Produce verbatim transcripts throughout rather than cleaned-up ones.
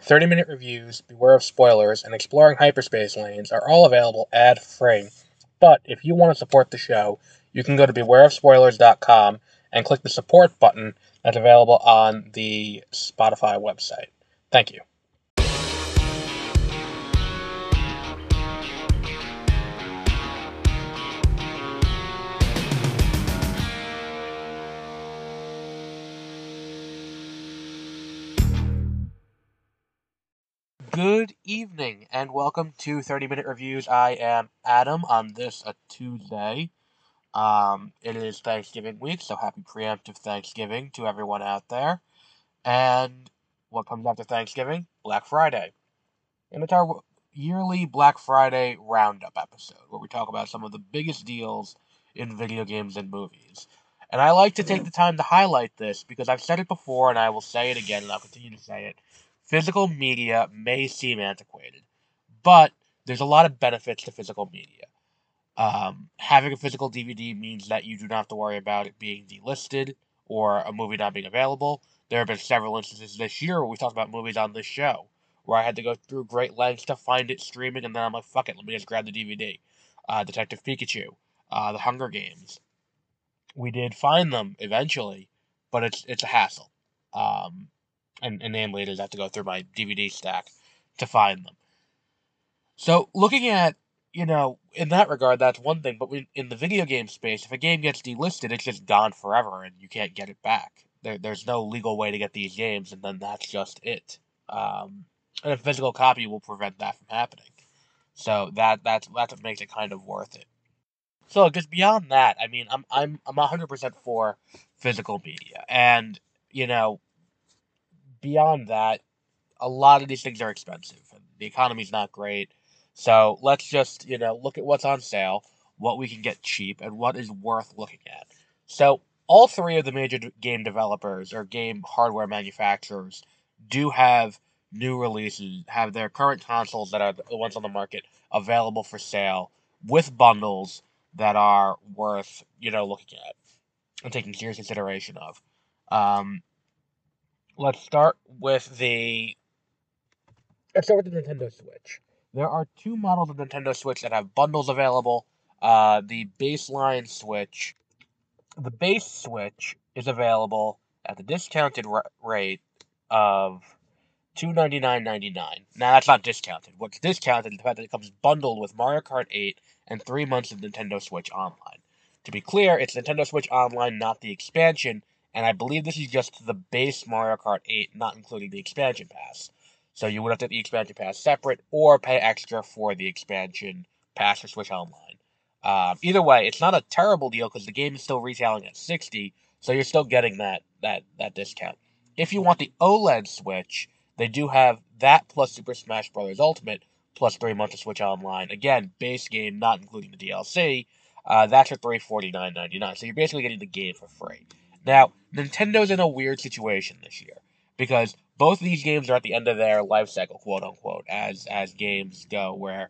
thirty-minute reviews, Beware of Spoilers, and Exploring Hyperspace Lanes are all available ad-free. But if you want to support the show, you can go to beware of spoilers dot com and click the support button that's available on the Spotify website. Thank you. Good evening, and welcome to thirty-minute Reviews. I am Adam on this a Tuesday. Um, it is Thanksgiving week, so happy preemptive Thanksgiving to everyone out there. And what comes after Thanksgiving? Black Friday. And it's our yearly Black Friday roundup episode, where we talk about some of the biggest deals in video games and movies. And I like to take the time to highlight this because I've said it before and I will say it again and I'll continue to say it. Physical media may seem antiquated, but there's a lot of benefits to physical media. Um, having a physical D V D means that you do not have to worry about it being delisted or a movie not being available. There have been several instances this year where we talked about movies on this show where I had to go through great lengths to find it streaming, and then I'm like, fuck it, let me just grab the D V D. Uh, Detective Pikachu, uh, The Hunger Games. We did find them eventually, but it's it's a hassle. Um, and, and namely, it is I have to go through my D V D stack to find them. So, looking at, you know, in that regard, that's one thing, but in the video game space, if a game gets delisted, it's just gone forever, and you can't get it back. There, there's no legal way to get these games, and then that's just it. Um, and a physical copy will prevent that from happening. So that that's that's what makes it kind of worth it. So just beyond that, I mean, I'm I'm I'm one hundred percent for physical media, and you know, beyond that, a lot of these things are expensive, and the economy's not great. So let's just, you know, look at what's on sale, what we can get cheap, and what is worth looking at. So all three of the major d- game developers or game hardware manufacturers do have new releases, have their current consoles that are the ones on the market available for sale with bundles that are worth, you know, looking at and taking serious consideration of. Um, let's start with the Let's start with the Nintendo Switch. There are two models of Nintendo Switch that have bundles available. Uh, the baseline Switch, the base Switch is available at the discounted r- rate of two ninety-nine ninety-nine. Now that's not discounted. What's discounted is the fact that it comes bundled with Mario Kart eight and three months of Nintendo Switch Online. To be clear, it's Nintendo Switch Online, not the expansion, and I believe this is just the base Mario Kart eight, not including the expansion pass. So you would have to get the expansion pass separate or pay extra for the expansion pass for Switch Online. Um, either way, it's not a terrible deal because the game is still retailing at sixty, so you're still getting that that that discount. If you want the OLED Switch, they do have that plus Super Smash Bros. Ultimate plus three months of Switch Online. Again, base game, not including the D L C. Uh, that's for three forty-nine ninety-nine. So you're basically getting the game for free. Now, Nintendo's in a weird situation this year because both of these games are at the end of their life cycle, quote unquote, as as games go, where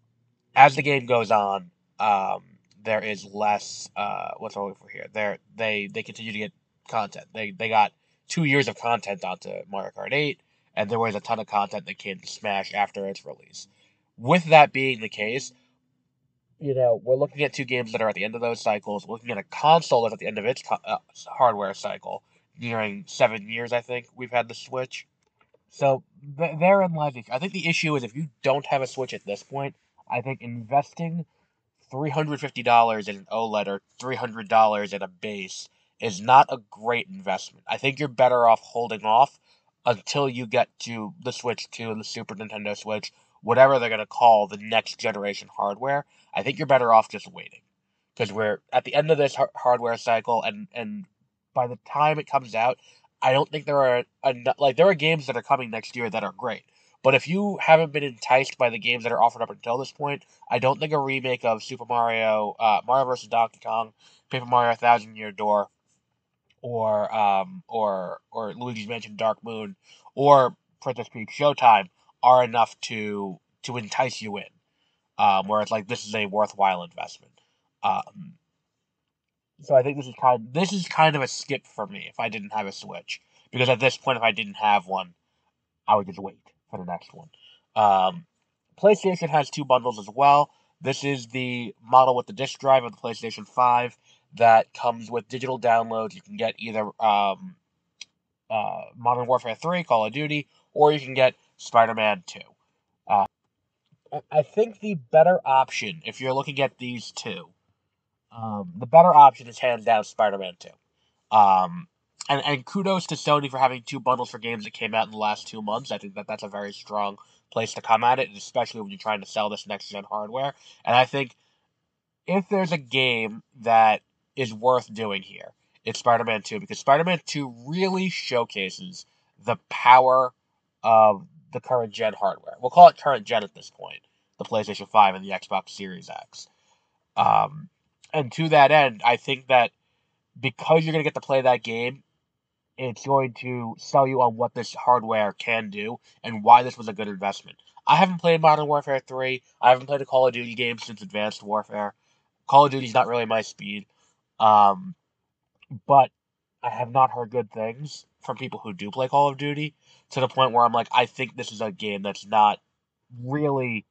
as the game goes on, um, there is less. Uh, what's over for here? They they they continue to get content. They they got two years of content onto Mario Kart eight, and there was a ton of content that came to Smash after its release. With that being the case, you know, we're looking at two games that are at the end of those cycles. We're looking at a console that's at the end of its co- uh, hardware cycle, nearing seven years. I think we've had the Switch. So th- therein lies the issue. I think the issue is if you don't have a Switch at this point, I think investing three hundred fifty dollars in an OLED or three hundred dollars in a base is not a great investment. I think you're better off holding off until you get to the Switch two and the Super Nintendo Switch, whatever they're going to call the next generation hardware. I think you're better off just waiting because we're at the end of this har- hardware cycle, and, and by the time it comes out, I don't think there are enough, like there are games that are coming next year that are great. But if you haven't been enticed by the games that are offered up until this point, I don't think a remake of Super Mario, uh, Mario versus. Donkey Kong, Paper Mario Thousand Year Door, or um, or or Luigi's Mansion Dark Moon, or Princess Peach Showtime are enough to to entice you in. Um, where it's like this is a worthwhile investment. Um, so I think this is kind this is kind of a skip for me if I didn't have a Switch, because at this point, if I didn't have one, I would just wait. for the next one. Um, PlayStation has two bundles as well. This is the model with the disc drive of the PlayStation five that comes with digital downloads. You can get either um, uh, Modern Warfare three, Call of Duty, or you can get Spider-Man two. Uh, I think the better option, if you're looking at these two, um, the better option is hands down Spider-Man two. Um, and, and kudos to Sony for having two bundles for games that came out in the last two months. I think that that's a very strong place to come at it, especially when you're trying to sell this next-gen hardware. And I think if there's a game that is worth doing here, it's Spider-Man two, because Spider-Man two really showcases the power of the current gen hardware. We'll call it current gen at this point, the PlayStation five and the Xbox Series X. Um, and to that end, I think that because you're going to get to play that game, it's going to sell you on what this hardware can do and why this was a good investment. I haven't played Modern Warfare three. I haven't played a Call of Duty game since Advanced Warfare. Call of Duty's not really my speed. Um, but I have not heard good things from people who do play Call of Duty, to the point where I'm like, I think this is a game that's not really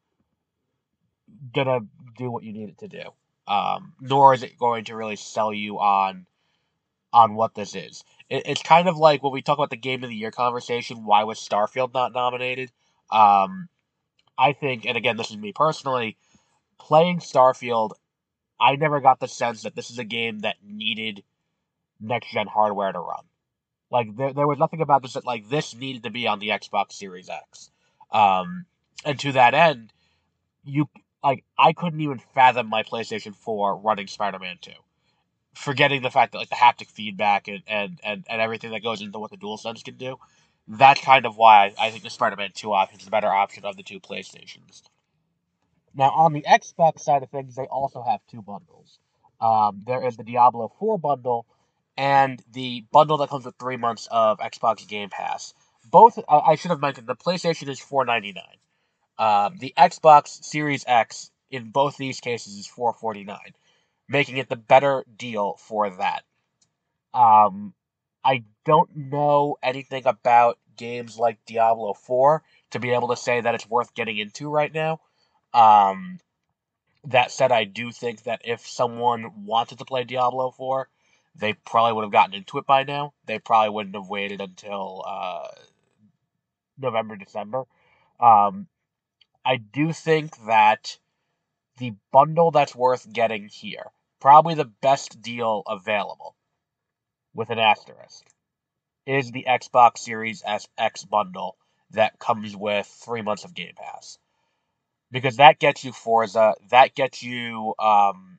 gonna do what you need it to do. Um, nor is it going to really sell you on on what this is. It, it's kind of like when we talk about the Game of the Year conversation, why was Starfield not nominated? Um, I think, and again, this is me personally, playing Starfield, I never got the sense that this is a game that needed next-gen hardware to run. Like, there, there was nothing about this that, like, this needed to be on the Xbox Series X. Um, and to that end, you, like, I couldn't even fathom my PlayStation four running Spider-Man two. Forgetting the fact that, like, the haptic feedback and, and, and, and everything that goes into what the DualSense can do. That's kind of why I think the Spider-Man two option is the better option of the two PlayStations. Now, on the Xbox side of things, they also have two bundles. Um, there is the Diablo four bundle and the bundle that comes with three months of Xbox Game Pass. Both, uh, I should have mentioned, the PlayStation is four ninety-nine. Um, the Xbox Series X, in both these cases, is four forty-nine, making it the better deal for that. Um, I don't know anything about games like Diablo four to be able to say that it's worth getting into right now. Um, that said, I do think that if someone wanted to play Diablo four, they probably would have gotten into it by now. They probably wouldn't have waited until uh, November, December. Um, I do think that the bundle that's worth getting here, probably the best deal available, with an asterisk, is the Xbox Series S X bundle that comes with three months of Game Pass. Because that gets you Forza, that gets you um,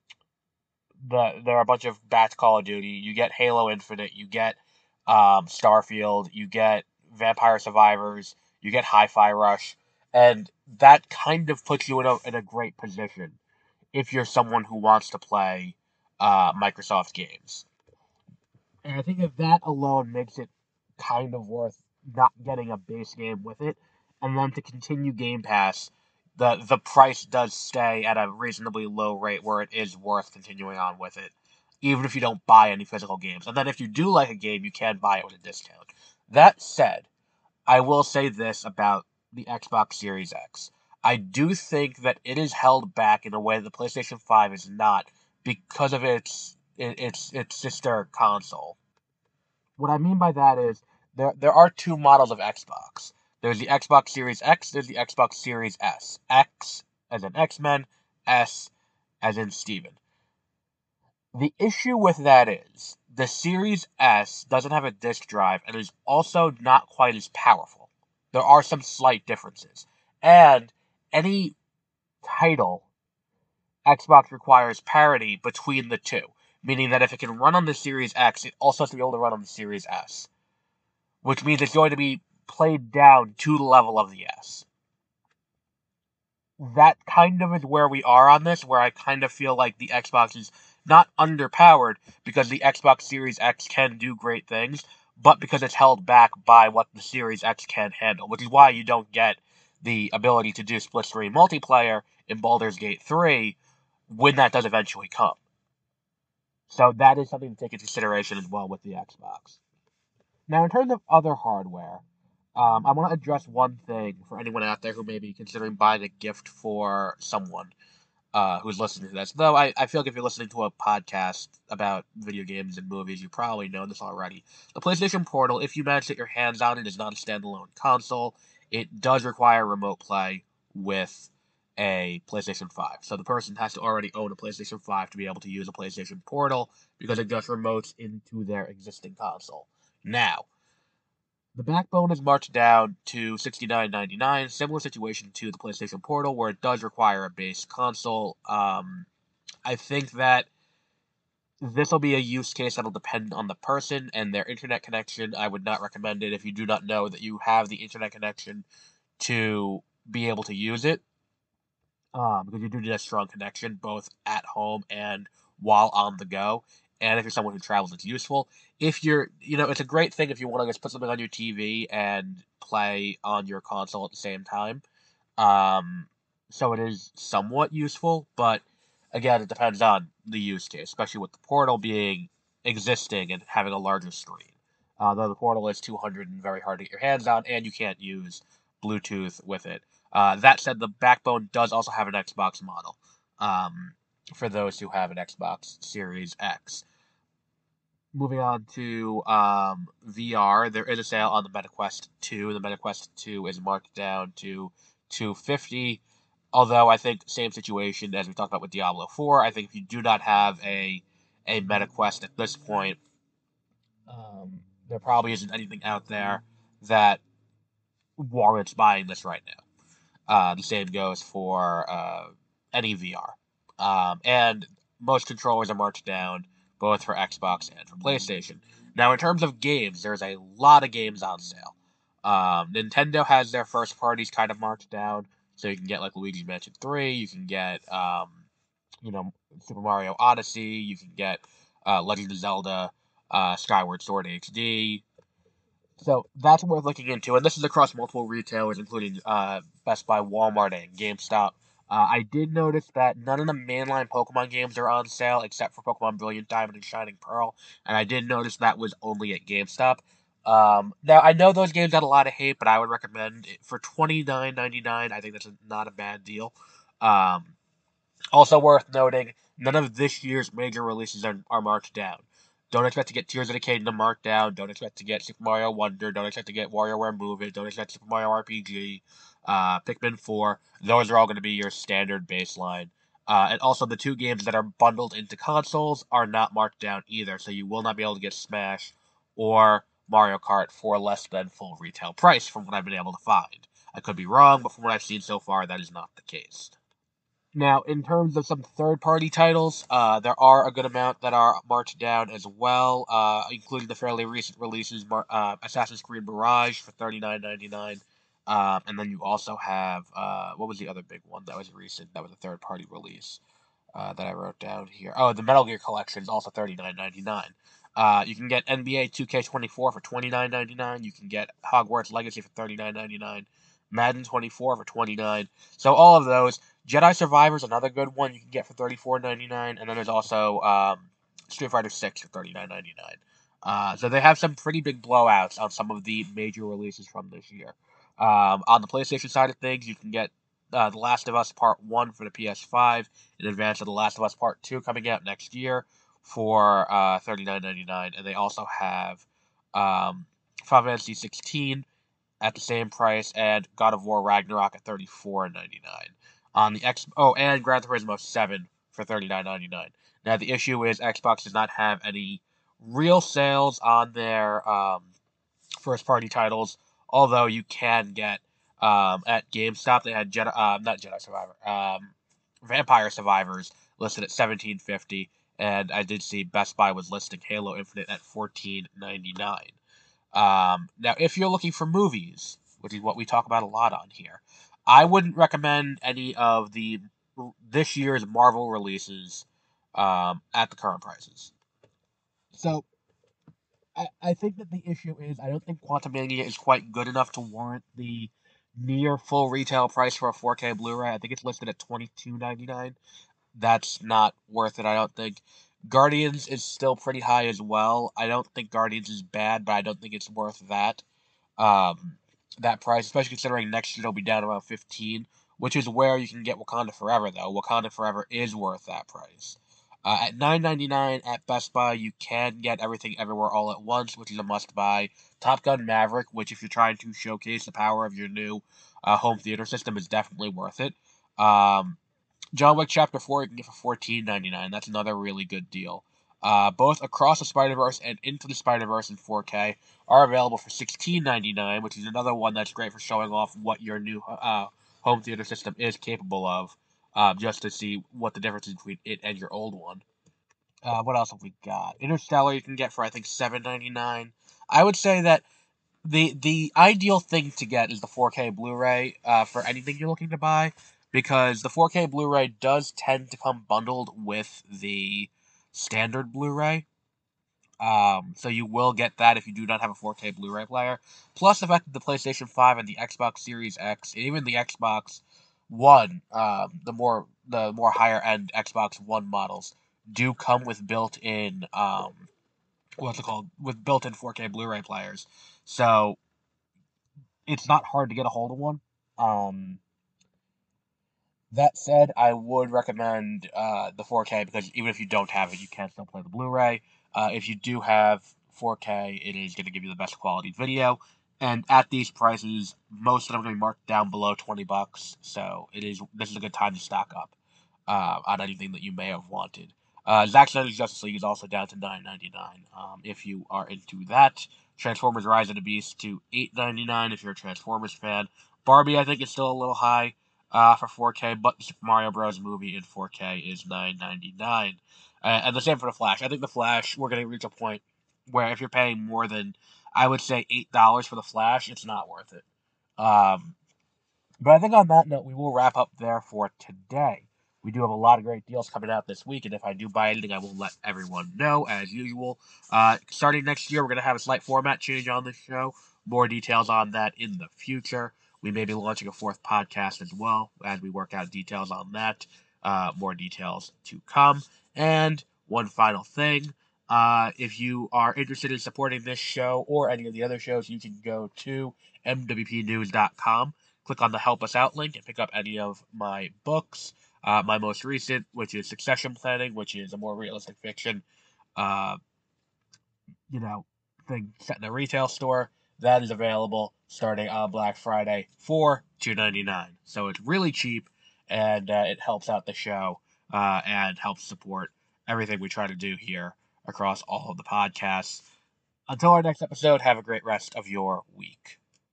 the there are a bunch of batch Call of Duty. You get Halo Infinite. You get um, Starfield. You get Vampire Survivors. You get Hi-Fi Rush, and that kind of puts you in a in a great position if you're someone who wants to play uh, Microsoft games. And I think that that alone makes it kind of worth not getting a base game with it, and then to continue Game Pass, the the price does stay at a reasonably low rate where it is worth continuing on with it, even if you don't buy any physical games. And then if you do like a game, you can buy it with a discount. That said, I will say this about the Xbox Series X. I do think that it is held back in a way that the PlayStation five is not because of its its its sister console. What I mean by that is there there are two models of Xbox. There's the Xbox Series X, there's the Xbox Series S. X as in X-Men, S as in Steven. The issue with that is the Series S doesn't have a disk drive and is also not quite as powerful. There are some slight differences. And any title, Xbox requires parity between the two, meaning that if it can run on the Series X, it also has to be able to run on the Series S, which means it's going to be played down to the level of the S. That kind of is where we are on this, where I kind of feel like the Xbox is not underpowered because the Xbox Series X can do great things, but because it's held back by what the Series X can handle, which is why you don't get the ability to do split-screen multiplayer in Baldur's Gate three when that does eventually come. So that is something to take into consideration as well with the Xbox. Now, in terms of other hardware, Um, I want to address one thing for anyone out there who may be considering buying a gift for someone uh, who's listening to this. Though I, I feel like if you're listening to a podcast about video games and movies, you probably know this already. The PlayStation Portal, if you manage to get your hands on it, is not a standalone console. It does require remote play with a PlayStation five. So the person has to already own a PlayStation five to be able to use a PlayStation Portal because it just remotes into their existing console. Now, the backbone is marked down to sixty-nine ninety-nine. Similar situation to the PlayStation Portal, where it does require a base console. Um, I think that this will be a use case that'll depend on the person and their internet connection. I would not recommend it if you do not know that you have the internet connection to be able to use it, um, because you do need a strong connection both at home and while on the go. And if you're someone who travels, it's useful. If you're, you know, it's a great thing if you want to just put something on your T V and play on your console at the same time. Um, so it is somewhat useful, but again, it depends on the use case, especially with the portal being existing and having a larger screen. Uh, though the portal is two hundred and very hard to get your hands on, and you can't use Bluetooth with it. Uh, that said, the Backbone does also have an Xbox model, um, for those who have an Xbox Series X. Moving on to um, V R, there is a sale on the MetaQuest two. The MetaQuest two is marked down to two hundred fifty dollars. Although I think same situation as we talked about with Diablo four. I think if you do not have a a MetaQuest at this point, um, there probably isn't anything out there that warrants buying this right now. Uh, the same goes for uh, any V R. Um, and most controllers are marked down, both for Xbox and for PlayStation. Now, in terms of games, there's a lot of games on sale. Um, Nintendo has their first parties kind of marked down, so you can get like Luigi's Mansion three, you can get, um, you know, Super Mario Odyssey, you can get uh, Legend of Zelda, uh, Skyward Sword H D, so that's worth looking into, and this is across multiple retailers, including uh, Best Buy, Walmart, and GameStop. Uh, I did notice that none of the mainline Pokemon games are on sale except for Pokemon Brilliant Diamond and Shining Pearl, and I did notice that was only at GameStop. Um, now I know those games got a lot of hate, but I would recommend it for twenty nine ninety nine. I think that's a, not a bad deal. Um, Also worth noting, none of this year's major releases are, are marked down. Don't expect to get Tears of the Kingdom marked down. Don't expect to get Super Mario Wonder. Don't expect to get WarioWare Move It. Don't expect Super Mario R P G. Uh, Pikmin four. Those are all going to be your standard baseline. Uh, and also, the two games that are bundled into consoles are not marked down either, so you will not be able to get Smash or Mario Kart for less than full retail price, from what I've been able to find. I could be wrong, but from what I've seen so far, that is not the case. Now, in terms of some third-party titles, uh, there are a good amount that are marked down as well, uh, including the fairly recent releases, uh, Assassin's Creed Mirage for thirty-nine ninety-nine, um, and then you also have, uh, what was the other big one that was recent? That was a third-party release uh, that I wrote down here. Oh, the Metal Gear Collection is also thirty-nine ninety-nine. Uh, you can get N B A two K twenty-four for twenty-nine ninety-nine. You can get Hogwarts Legacy for thirty-nine ninety-nine. Madden twenty-four for twenty-nine. So all of those. Jedi Survivor is another good one you can get for thirty-four ninety-nine, and then there's also um, Street Fighter six for thirty-nine ninety-nine. Uh, so they have some pretty big blowouts on some of the major releases from this year. Um, on the PlayStation side of things, you can get uh, The Last of Us Part one for the P S five in advance of The Last of Us Part two coming out next year for uh, thirty-nine ninety-nine, and they also have um, Final Fantasy sixteen at the same price, and God of War Ragnarok at thirty-four ninety-nine. On the X, oh, and Gran Turismo seven for thirty-nine ninety-nine. Now the issue is Xbox does not have any real sales on their um, first party titles, although you can get um, at GameStop they had Jedi, uh, not Jedi Survivor, um, Vampire Survivors listed at seventeen fifty, and I did see Best Buy was listing Halo Infinite at fourteen ninety-nine. Um, now, if you're looking for movies, which is what we talk about a lot on here, I wouldn't recommend any of the this year's Marvel releases um, at the current prices. So, I, I think that the issue is I don't think Quantumania is quite good enough to warrant the near full retail price for a four K Blu-ray. I think it's listed at twenty-two ninety-nine. That's not worth it, I don't think. Guardians is still pretty high as well. I don't think Guardians is bad, but I don't think it's worth that. Um, that price, especially considering next year it'll be down around fifteen, which is where you can get Wakanda Forever, though. Wakanda Forever is worth that price. Uh, at nine ninety-nine at Best Buy, you can get Everything Everywhere All at Once, which is a must-buy. Top Gun Maverick, which if you're trying to showcase the power of your new uh, home theater system, is definitely worth it. Um, John Wick Chapter four you can get for fourteen ninety-nine. That's another really good deal. Uh, both Across the Spider-Verse and Into the Spider-Verse in four K are available for sixteen ninety-nine, which is another one that's great for showing off what your new uh, home theater system is capable of, uh, just to see what the difference is between it and your old one. Uh, what else have we got? Interstellar you can get for I think seven ninety-nine. I would say that the the ideal thing to get is the four K Blu-ray uh, for anything you're looking to buy, because the four K Blu-ray does tend to come bundled with the standard Blu-ray. Um, so you will get that if you do not have a four K Blu-ray player. Plus the fact that the PlayStation five and the Xbox Series X, and even the Xbox One, um, the more the more higher end Xbox One models do come with built-in um, what's it called with built-in four K Blu-ray players. So it's not hard to get a hold of one. Um, that said, I would recommend uh, the four K because even if you don't have it, you can still play the Blu-ray. Uh, if you do have four K, it is going to give you the best quality video. And at these prices, most of them are going to be marked down below twenty bucks. So it is this is a good time to stock up uh, on anything that you may have wanted. Uh, Zack Snyder's Justice League is also down to nine ninety-nine. Um, if you are into that, Transformers: Rise of the Beast to eight ninety-nine. If you're a Transformers fan, Barbie I think is still a little high uh, for four K, but the Super Mario Bros. Movie in four K is nine ninety-nine. Uh, and the same for the Flash. I think the Flash, we're going to reach a point where if you're paying more than, I would say, eight dollars for the Flash, it's not worth it. Um, but I think on that note, we will wrap up there for today. We do have a lot of great deals coming out this week, and if I do buy anything, I will let everyone know, as usual. Uh, starting next year, we're going to have a slight format change on this show. More details on that in the future. We may be launching a fourth podcast as well as we work out details on that. Uh, more details to come. And one final thing. Uh, if you are interested in supporting this show or any of the other shows, you can go to m w p news dot com. Click on the Help Us Out link and pick up any of my books. Uh, my most recent, which is Succession Planning, which is a more realistic fiction, uh, you know, thing set in a retail store. That is available starting on Black Friday for two ninety-nine. So it's really cheap, and uh, it helps out the show uh, and helps support everything we try to do here across all of the podcasts. Until our next episode, have a great rest of your week.